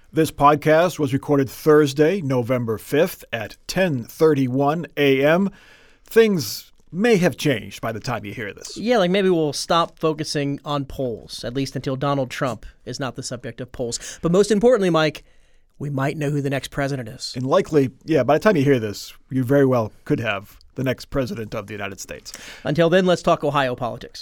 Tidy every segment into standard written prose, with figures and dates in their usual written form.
This podcast was recorded Thursday, November 5th at 10:31 a.m. Things may have changed by the time you hear this. Yeah, like maybe we'll stop focusing on polls, at least until Donald Trump is not the subject of polls. But most importantly, Mike, we might know who the next president is. And likely, by the time you hear this, you very well could have the next president of the United States. Until then, let's talk Ohio politics.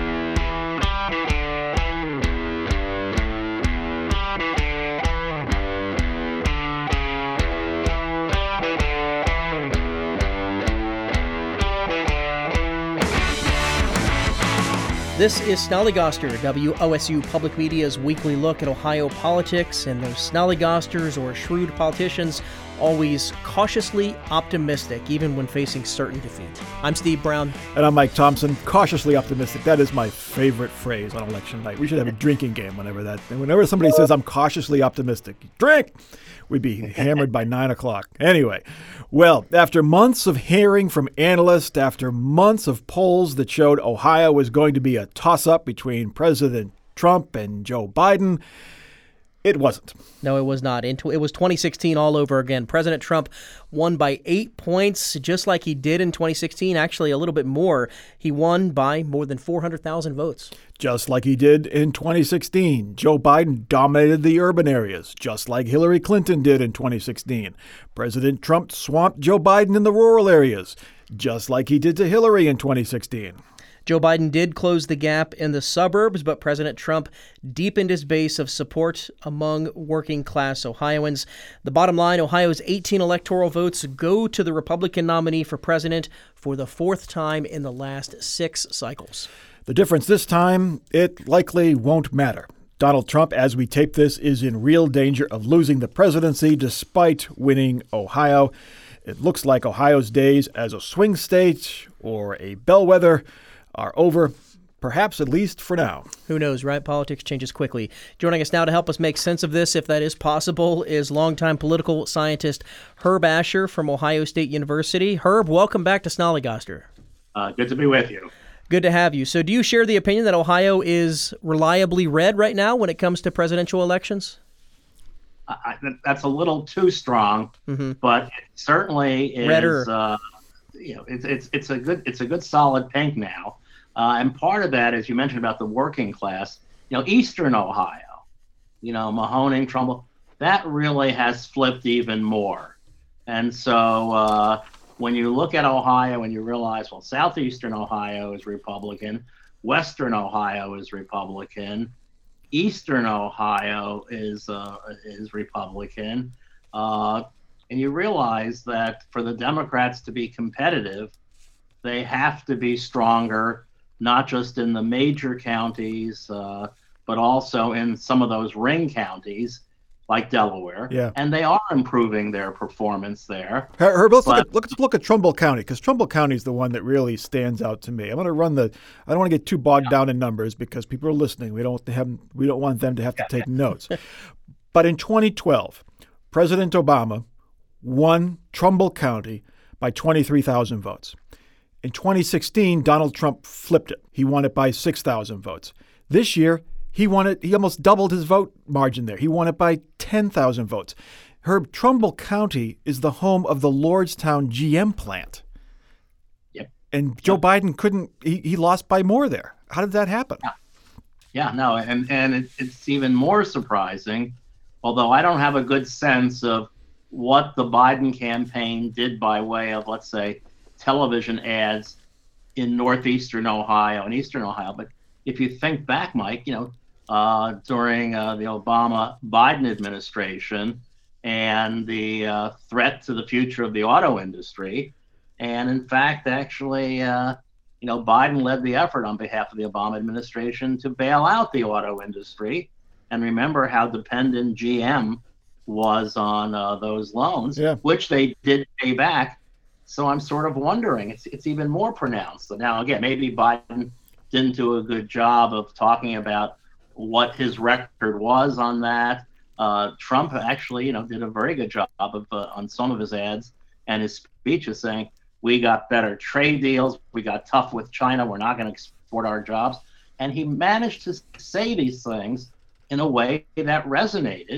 This is Snollygoster, WOSU Public Media's weekly look at Ohio politics, and those snollygosters or shrewd politicians always cautiously optimistic, even when facing certain defeat. I'm Steve Brown. And I'm Mike Thompson, cautiously optimistic. That is my favorite phrase on election night. We should have a drinking game whenever somebody says I'm cautiously optimistic. Drink! We'd be hammered by 9 o'clock. Anyway, well, after months of hearing from analysts, after months of polls that showed Ohio was going to be a toss-up between President Trump and Joe Biden, it wasn't. No, it was not. It was 2016 all over again. President Trump won by 8 points, just like he did in 2016, actually a little bit more. He won by more than 400,000 votes. Just like he did in 2016. Joe Biden dominated the urban areas, just like Hillary Clinton did in 2016. President Trump swamped Joe Biden in the rural areas, just like he did to Hillary in 2016. Joe Biden did close the gap in the suburbs, but President Trump deepened his base of support among working-class Ohioans. The bottom line, Ohio's 18 electoral votes go to the Republican nominee for president for the fourth time in the last 6 cycles. The difference this time, it likely won't matter. Donald Trump, as we tape this, is in real danger of losing the presidency despite winning Ohio. It looks like Ohio's days as a swing state or a bellwether are over, perhaps at least for now. Who knows, right? Politics changes quickly. Joining us now to help us make sense of this, if that is possible, is longtime political scientist Herb Asher from Ohio State University. Herb, welcome back to Snollygoster. Good to be with you. Good to have you. So do you share the opinion that Ohio is reliably red right now when it comes to presidential elections? That's a little too strong, but it certainly is. Redder. It's a good solid pink now. And part of that, as you mentioned about the working class, Eastern Ohio, Mahoning, Trumbull, that really has flipped even more. And so when you look at Ohio and you realize, well, Southeastern Ohio is Republican, Western Ohio is Republican, Eastern Ohio is Republican, and you realize that for the Democrats to be competitive, they have to be stronger, not just in the major counties, but also in some of those ring counties like Delaware. Yeah. And they are improving their performance there. Herb, let's look at Trumbull County, because Trumbull County is the one that really stands out to me. I'm going to run I don't want to get too bogged down in numbers because people are listening. We don't want them to have to take notes. But in 2012, President Obama won Trumbull County by 23,000 votes. In 2016, Donald Trump flipped it. He won it by 6,000 votes. This year, he almost doubled his vote margin there. He won it by 10,000 votes. Herb, Trumbull County is the home of the Lordstown GM plant. Yep. And Joe Biden he lost by more there. How did that happen? And it's even more surprising, although I don't have a good sense of what the Biden campaign did by way of, let's say, television ads in northeastern Ohio and eastern Ohio. But if you think back, Mike, during the Obama-Biden administration and the threat to the future of the auto industry, and in fact, actually, Biden led the effort on behalf of the Obama administration to bail out the auto industry. And remember how dependent GM was on those loans, which they did pay back. So I'm sort of wondering, it's even more pronounced. Now, again, maybe Biden didn't do a good job of talking about what his record was on that. Trump actually, did a very good job of on some of his ads and his speeches saying, we got better trade deals, we got tough with China, we're not going to export our jobs. And he managed to say these things in a way that resonated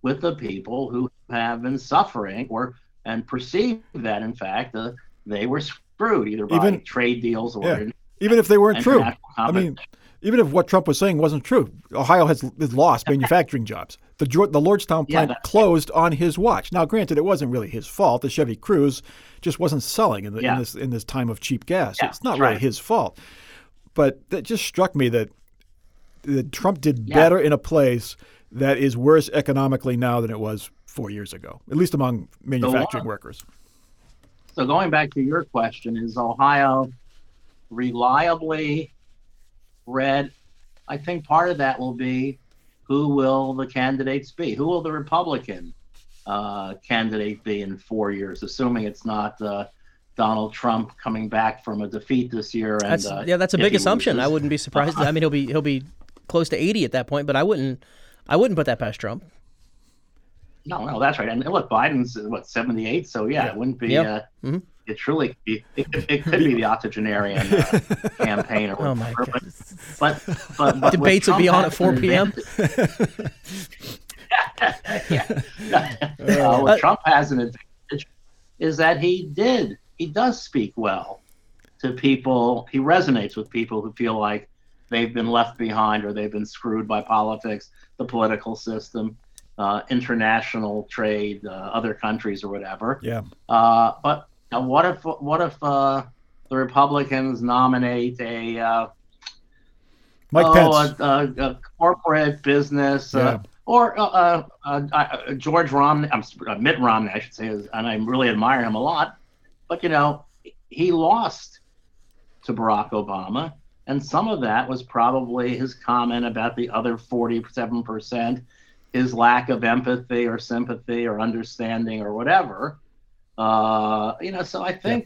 with the people who have been suffering and perceive that, in fact, they were screwed either by trade deals or even if they weren't true. I mean, even if what Trump was saying wasn't true, Ohio has lost manufacturing jobs. The Lordstown plant closed on his watch. Now, granted, it wasn't really his fault. The Chevy Cruze just wasn't selling in this time of cheap gas. It's not really his fault. But that just struck me that Trump did better in a place that is worse economically now than it was 4 years ago, at least among manufacturing workers. So going back to your question, is Ohio reliably red? I think part of that will be, who will the candidates be? Who will the Republican candidate be in 4 years, assuming it's not Donald Trump coming back from a defeat this year? And that's a big assumption. I wouldn't be surprised. I mean, he'll be close to 80 at that point, but I wouldn't put that past Trump. No, that's right. And look, Biden's 78, so it wouldn't be. It truly it could be the octogenarian campaign or whatever. Oh my God. But debates will be on at 4 p.m. What Trump has an advantage is that he does speak well to people. He resonates with people who feel like they've been left behind or they've been screwed by politics, the political system, international trade, other countries or whatever. Yeah. But what if the Republicans nominate Mike Pence, a corporate business, or George Romney, Mitt Romney, I should say, and I really admire him a lot. But he lost to Barack Obama, and some of that was probably his comment about the other 47%, his lack of empathy or sympathy or understanding or whatever. So I think.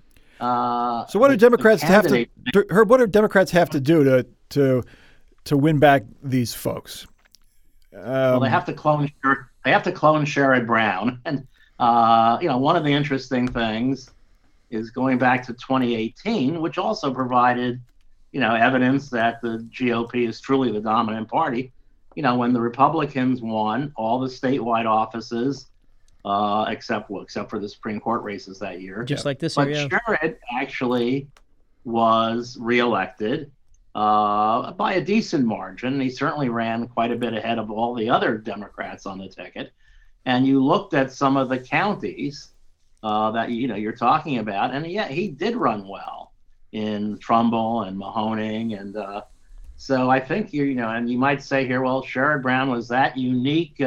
So what do Democrats have to? Herb, what do Democrats have to do to win back these folks? Well, they have to clone. They have to clone Sherrod Brown, and one of the interesting things is going back to 2018, which also provided, evidence that the GOP is truly the dominant party. When the Republicans won all the statewide offices, except for the Supreme Court races that year. Just like this year, But Sherrod actually was reelected by a decent margin. He certainly ran quite a bit ahead of all the other Democrats on the ticket. And you looked at some of the counties that you're talking about, and he did run well in Trumbull and Mahoning, and so I think and you might say here, well, Sherrod Brown was that unique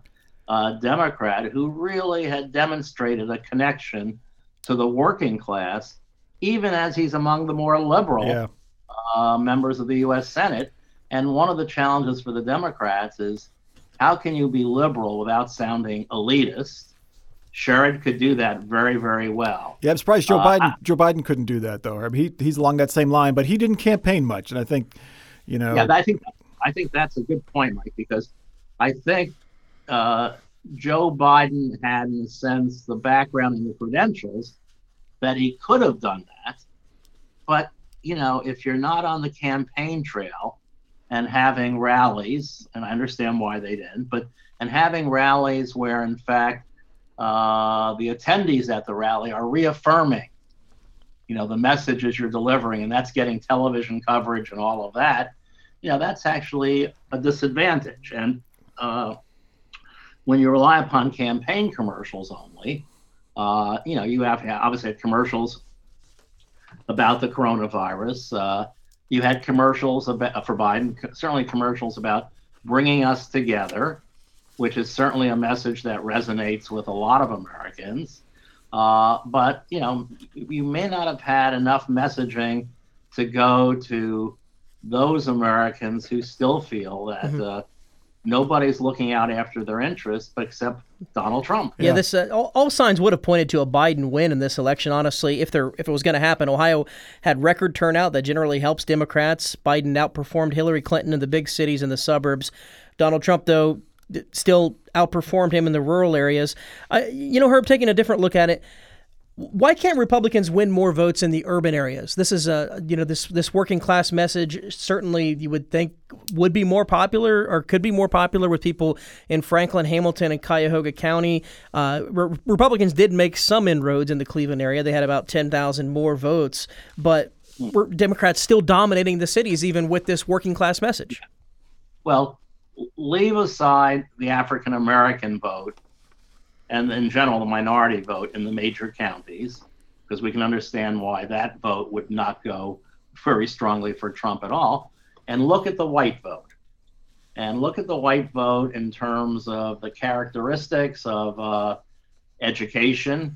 Democrat who really had demonstrated a connection to the working class, even as he's among the more liberal members of the U.S. Senate. And one of the challenges for the Democrats is, how can you be liberal without sounding elitist? Sherrod could do that very, very well. Yeah, I'm surprised Joe Biden couldn't do that, though. I mean, he's along that same line, but he didn't campaign much, and I think, Yeah, I think that's a good point, Mike, because I think Joe Biden had, in a sense, the background and the credentials that he could have done that. But, if you're not on the campaign trail and having rallies, and I understand why they didn't, and having rallies where, in fact, the attendees at the rally are reaffirming, the messages you're delivering, and that's getting television coverage and all of that, that's actually a disadvantage. And when you rely upon campaign commercials only, you have to obviously have commercials about the coronavirus. You had commercials for Biden, certainly commercials about bringing us together, which is certainly a message that resonates with a lot of Americans. But, you may not have had enough messaging to go to those Americans who still feel that nobody's looking out after their interests except Donald Trump. Yeah, this all signs would have pointed to a Biden win in this election. Honestly, if it was going to happen, Ohio had record turnout that generally helps Democrats. Biden outperformed Hillary Clinton in the big cities and the suburbs. Donald Trump, though, still outperformed him in the rural areas. Herb, taking a different look at it, Why can't Republicans win more votes in the urban areas? This is this working class message certainly you would think would be more popular or could be more popular with people in Franklin, Hamilton, and Cuyahoga County. Republicans did make some inroads in the Cleveland area. They had about 10,000 more votes, but were Democrats still dominating the cities even with this working class message? Well, leave aside the African American vote and in general the minority vote in the major counties, because we can understand why that vote would not go very strongly for Trump at all, and look at the white vote. And look at the white vote in terms of the characteristics of education,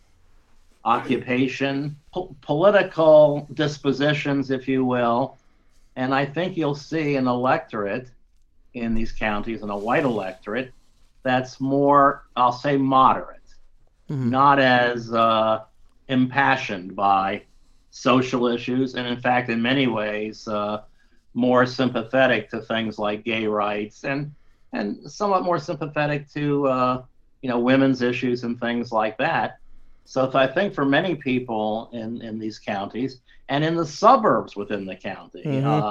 occupation, political dispositions, if you will. And I think you'll see an electorate in these counties, and a white electorate, that's more, I'll say, moderate, not as impassioned by social issues, and in fact, in many ways, more sympathetic to things like gay rights, and somewhat more sympathetic to women's issues and things like that. So I think for many people in these counties and in the suburbs within the county,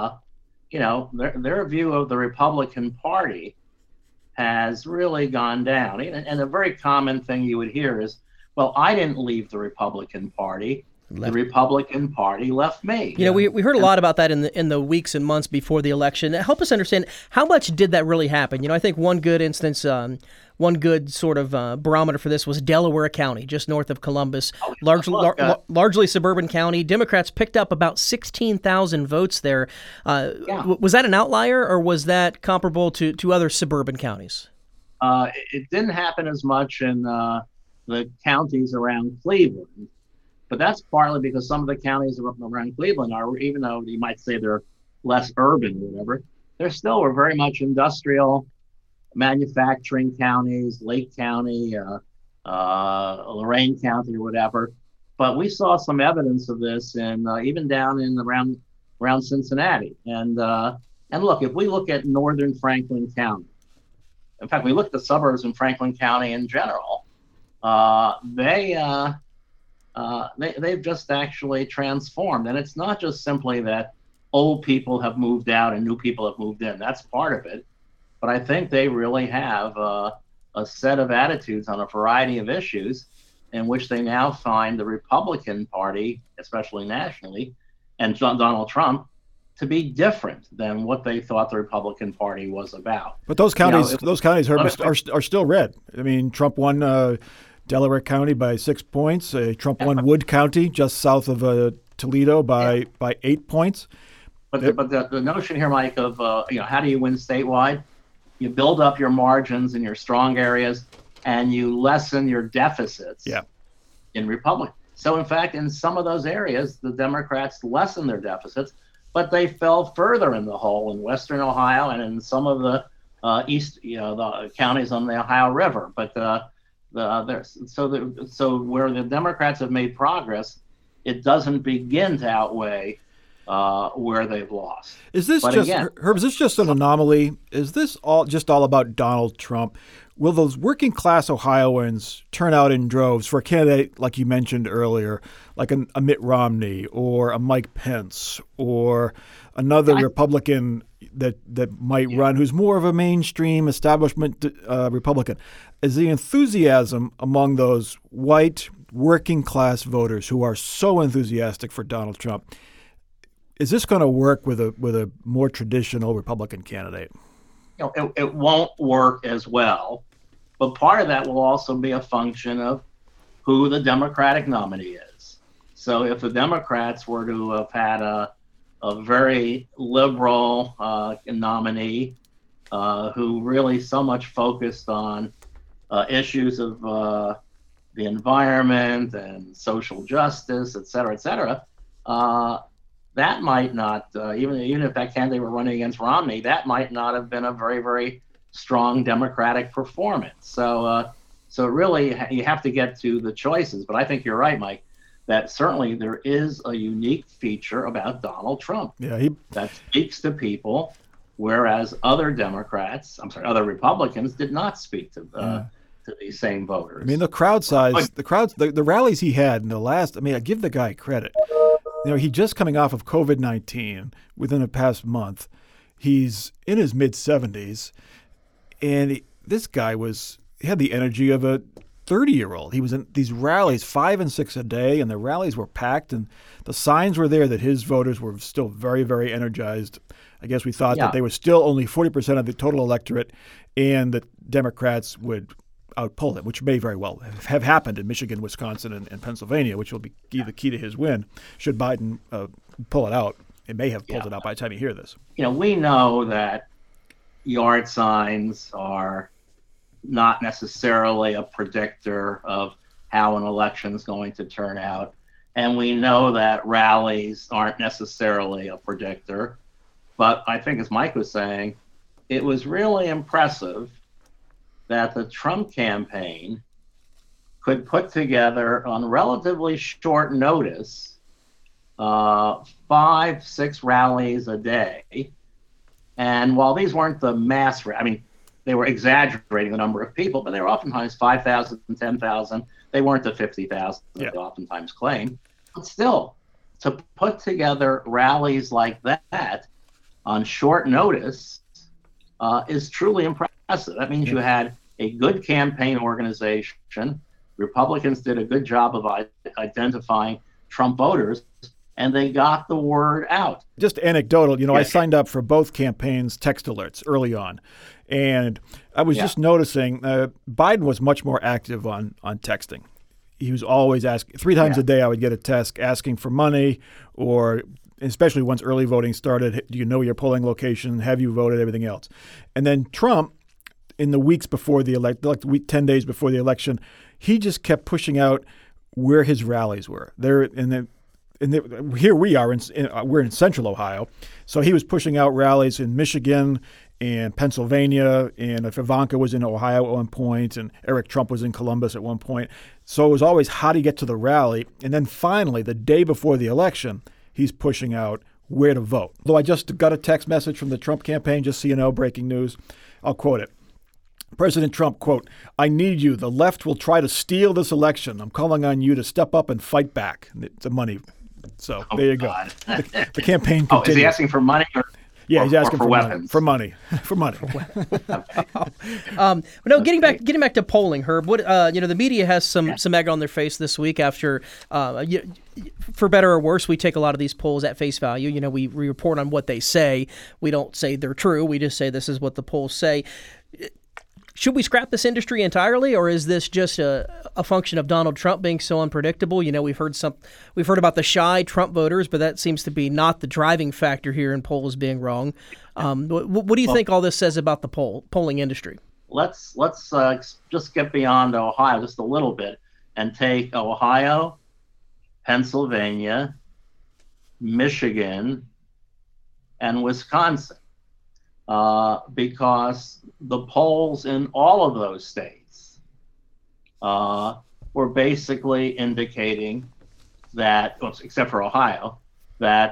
their view of the Republican Party has really gone down. And a very common thing you would hear is, well, I didn't leave the Republican Party. The Republican Party left me. We heard a lot about that in the weeks and months before the election. Help us understand, how much did that really happen? I think one good instance, one good sort of barometer for this was Delaware County, just north of Columbus, largely suburban county. Democrats picked up about 16,000 votes there. Was that an outlier, or was that comparable to other suburban counties? It didn't happen as much in the counties around Cleveland. But that's partly because some of the counties around Cleveland are, even though you might say they're less urban or whatever, they're still very much industrial, manufacturing counties, Lake County, Lorain County or whatever. But we saw some evidence of this even down in around Cincinnati. And look, if we look at northern Franklin County, in fact, we look at the suburbs in Franklin County in general, they've just actually transformed. And it's not just simply that old people have moved out and new people have moved in. That's part of it. But I think they really have a set of attitudes on a variety of issues in which they now find the Republican Party, especially nationally, and Donald Trump, to be different than what they thought the Republican Party was about. But those counties, are still red. I mean, Trump won Delaware County by 6 points. Trump won Wood County, just south of Toledo, by 8 points. But the notion here, Mike, of how do you win statewide? You build up your margins in your strong areas, and you lessen your deficits. In Republican. So, in fact, in some of those areas, the Democrats lessened their deficits, but they fell further in the hole in Western Ohio and in some of the the counties on the Ohio River. But so where the Democrats have made progress, it doesn't begin to outweigh where they've lost. Is this Herb? Is this just an anomaly? Is this all about Donald Trump? Will those working class Ohioans turn out in droves for a candidate like you mentioned earlier, like a Mitt Romney or a Mike Pence or another Republican that might run who's more of a mainstream establishment Republican? Is the enthusiasm among those white working class voters who are so enthusiastic for Donald Trump, is this going to work with a more traditional Republican candidate? It won't work as well, but part of that will also be a function of who the Democratic nominee is. So if the Democrats were to have had a very liberal nominee who really so much focused on issues of the environment and social justice, et cetera, that might not, even if that candidate were running against Romney, that might not have been a very, very strong Democratic performance. So really, you have to get to the choices. But I think you're right, Mike, that certainly there is a unique feature about Donald Trump that speaks to people, whereas other Republicans did not speak to to these same voters. I mean, the crowd size, the rallies he had in the last, I mean, I give the guy credit. He just coming off of COVID-19 within the past month. He's in his mid-70s, and this guy he had the energy of a 30-year-old. He was in these rallies 5 and 6 a day, and the rallies were packed, and the signs were there that his voters were still very, very energized. I guess we thought that they were still only 40% of the total electorate, and that Democrats would outpoll him, which may very well have happened in Michigan, Wisconsin, and Pennsylvania, which will be the key to his win. Should Biden pull it out, it may have pulled it out by the time you hear this. We know that yard signs are not necessarily a predictor of how an election is going to turn out. And we know that rallies aren't necessarily a predictor. But I think, as Mike was saying, it was really impressive that the Trump campaign could put together on relatively short notice 5-6 rallies a day. And while these weren't the mass, they were exaggerating the number of people, but they were oftentimes 5,000, 10,000. They weren't the 50,000 that they oftentimes claim. But still, to put together rallies like that on short notice is truly impressive. That means you had a good campaign organization. Republicans did a good job of identifying Trump voters, and they got the word out. Just anecdotal, I signed up for both campaigns' text alerts early on, and I was just noticing Biden was much more active on texting. He was always asking 3 times a day. I would get a text asking for money, or especially once early voting started, do you know your polling location? Have you voted? Everything else. And then Trump, in the weeks before the election, 10 days before the election, he just kept pushing out where his rallies were. Here we are, we're in Central Ohio, so he was pushing out rallies in Michigan and Pennsylvania, and if Ivanka was in Ohio at one point, and Eric Trump was in Columbus at one point. So it was always how do you get to the rally, and then finally, the day before the election, he's pushing out where to vote. Though I just got a text message from the Trump campaign, just so you know, breaking news. I'll quote it. President Trump, quote, "I need you. The left will try to steal this election. I'm calling on you to step up and fight back." It's a money. So there you go. The campaign continues. Is he asking for money? He's asking for weapons. Money. Getting back to polling, Herb. What the media has some egg on their face this week after, for better or worse, we take a lot of these polls at face value. We report on what they say. We don't say they're true. We just say this is what the polls say. Should we scrap this industry entirely, or is this just a function of Donald Trump being so unpredictable? We've heard about the shy Trump voters, but that seems to be not the driving factor here in polls being wrong. What do you think all this says about the polling industry? Let's just get beyond Ohio just a little bit and take Ohio, Pennsylvania, Michigan, and Wisconsin. Because the polls in all of those states were basically indicating that, except for Ohio, that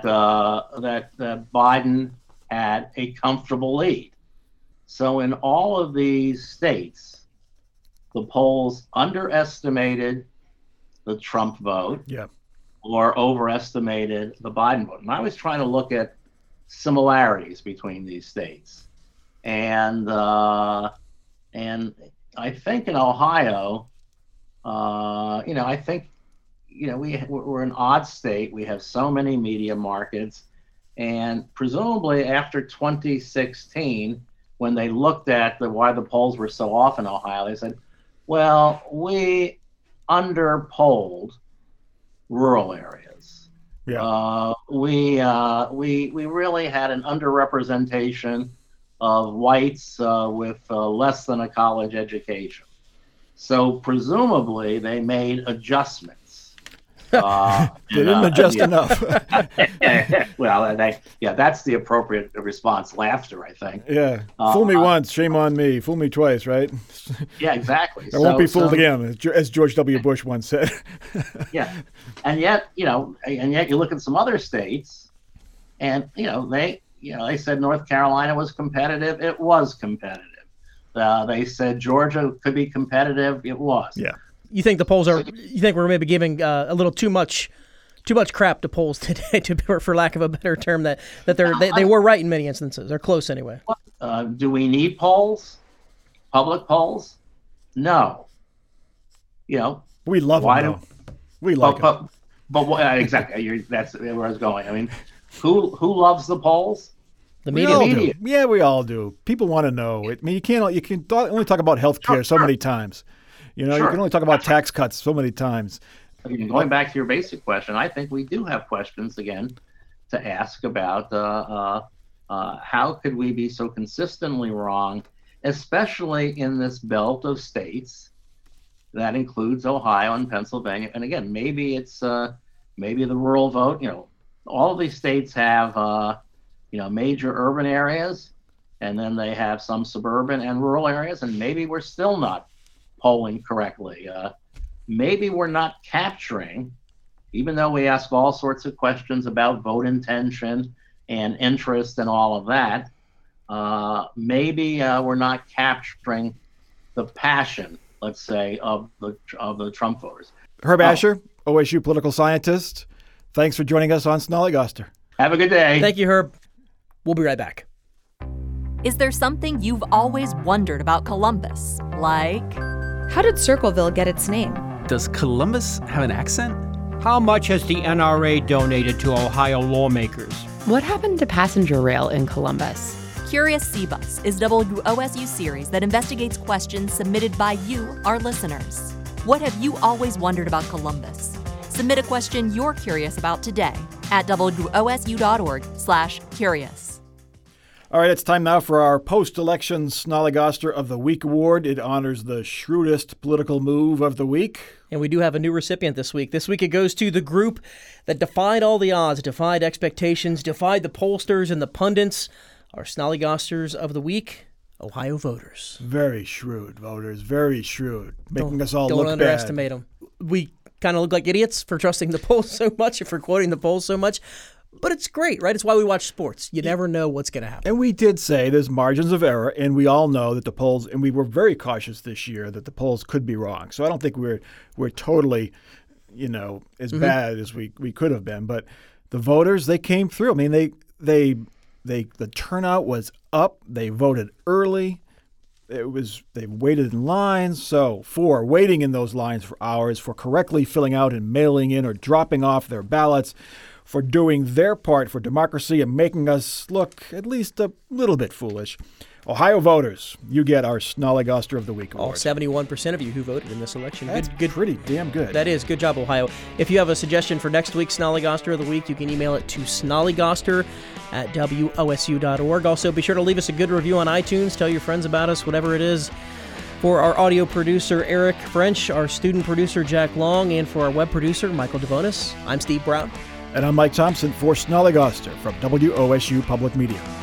Biden had a comfortable lead. So in all of these states, the polls underestimated the Trump vote or overestimated the Biden vote. And I was trying to look at similarities between these states, and I think in Ohio, I think we're an odd state. We have so many media markets, and presumably after 2016, when they looked at why the polls were so off in Ohio, they said, well, we underpolled rural areas. We really had an underrepresentation of whites with less than a college education. So presumably they made adjustments. They didn't adjust enough. Well, that's the appropriate response. Laughter, I think. Yeah. Fool me once, shame on me. Fool me twice, right? Yeah, exactly. I won't be fooled again, as George W. Bush once said. Yeah. And yet you look at some other states, and they said North Carolina was competitive. It was competitive. They said Georgia could be competitive. It was. Yeah. You think the polls are? You think we're maybe giving a little too much crap to polls today, for lack of a better term, that they were right in many instances. They're close anyway. Do we need polls? Public polls? No. We love them. Though. We like them. But exactly, that's where I was going. I mean, who loves the polls? The media. Yeah, we all do. People want to know. I mean, you can only talk about healthcare so many times. You can only talk about tax cuts so many times. Going back to your basic question, I think we do have questions again to ask about how could we be so consistently wrong, especially in this belt of states that includes Ohio and Pennsylvania. And again, maybe it's maybe the rural vote. All of these states have major urban areas, and then they have some suburban and rural areas, and maybe we're still not polling correctly. Maybe we're not capturing, even though we ask all sorts of questions about vote intention and interest and all of that, maybe we're not capturing the passion, let's say, of the Trump voters. Herb Asher, OSU political scientist, thanks for joining us on Snollygoster. Have a good day. Thank you, Herb. We'll be right back. Is there something you've always wondered about Columbus? Like, how did Circleville get its name? Does Columbus have an accent? How much has the NRA donated to Ohio lawmakers? What happened to passenger rail in Columbus? Curious C-Bus is WOSU series that investigates questions submitted by you, our listeners. What have you always wondered about Columbus? Submit a question you're curious about today at wosu.org/curious. All right, it's time now for our post-election Snollygoster of the Week award. It honors the shrewdest political move of the week. And we do have a new recipient this week. This week it goes to the group that defied all the odds, defied expectations, defied the pollsters and the pundits. Our Snollygosters of the Week, Ohio voters. Very shrewd voters, very shrewd, making us all look bad. Don't underestimate them. We kind of look like idiots for trusting the polls so much and for quoting the polls so much. But it's great, right? It's why we watch sports. You never know what's going to happen. And we did say there's margins of error, and we all know that the polls, and we were very cautious this year that the polls could be wrong. So I don't think we're totally, as bad as we could have been. But the voters, they came through. I mean, the turnout was up. They voted early. They waited in lines. So for waiting in those lines for hours, for correctly filling out and mailing in or dropping off their ballots, for doing their part for democracy and making us look at least a little bit foolish. Ohio voters, you get our Snollygoster of the Week award. All 71% of you who voted in this election. That's good. Pretty damn good. That is. Good job, Ohio. If you have a suggestion for next week's Snollygoster of the Week, you can email it to snollygoster@wosu.org. Also, be sure to leave us a good review on iTunes. Tell your friends about us, whatever it is. For our audio producer, Eric French, our student producer, Jack Long, and for our web producer, Michael Devonis, I'm Steve Brown. And I'm Mike Thompson for Snollygoster from WOSU Public Media.